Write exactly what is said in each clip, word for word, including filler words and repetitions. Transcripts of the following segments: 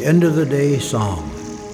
the end of the day song.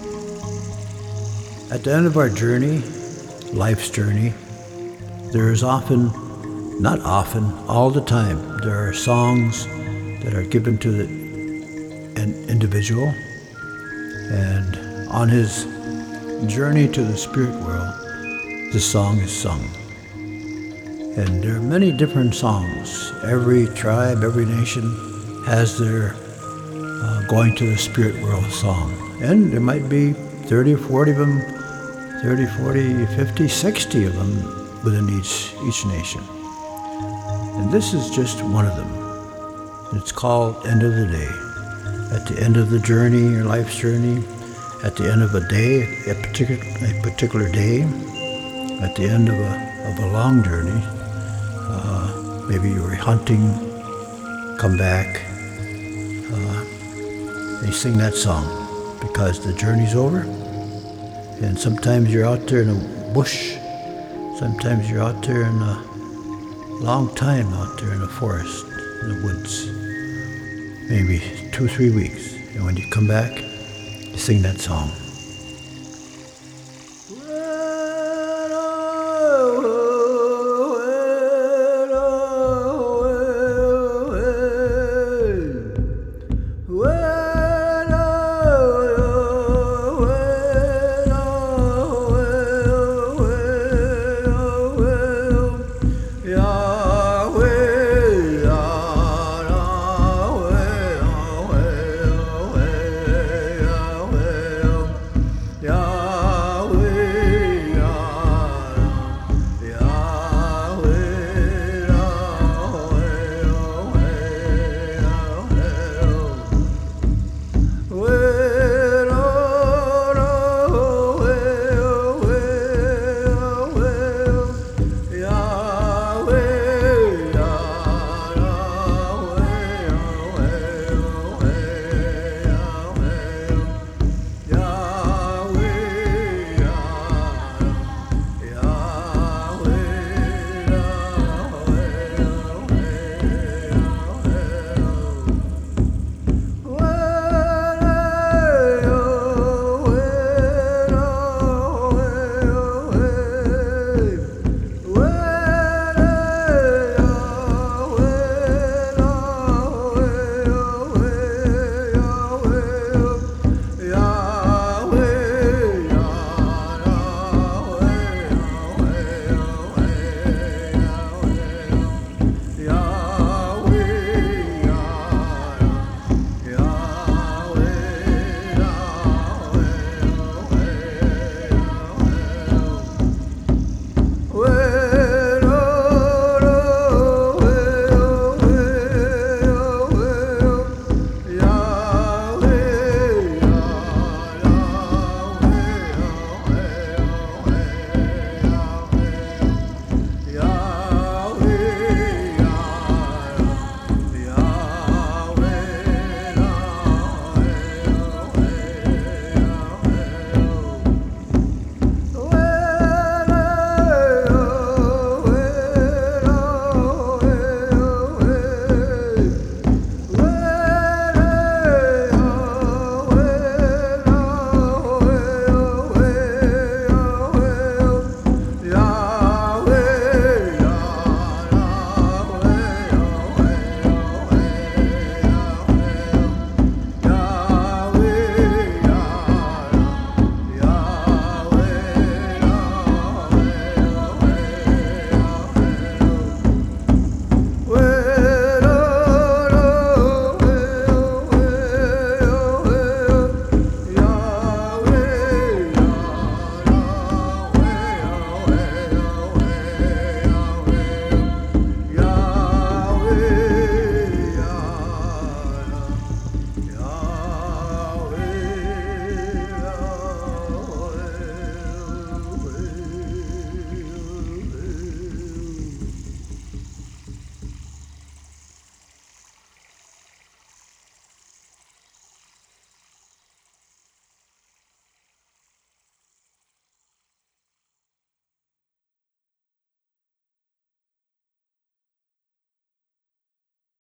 At the end of our journey, life's journey, there is often, not often, all the time, there are songs that are given to the, an individual, and on his journey to the spirit world, the song is sung. And there are many different songs. Every tribe, every nation has their uh, going to the spirit world song. And there might be thirty or forty of them, thirty, forty, fifty, sixty of them within each, each nation. And this is just one of them. It's called End of the Day. At the end of the journey, your life's journey, at the end of a day, a particular, a particular day, at the end of a, of a long journey, uh, maybe you were hunting, come back, uh, they sing that song because the journey's over. And sometimes you're out there in a bush, sometimes you're out there in a long time out there in the forest, in the woods, maybe two, three weeks. And when you come back, you sing that song.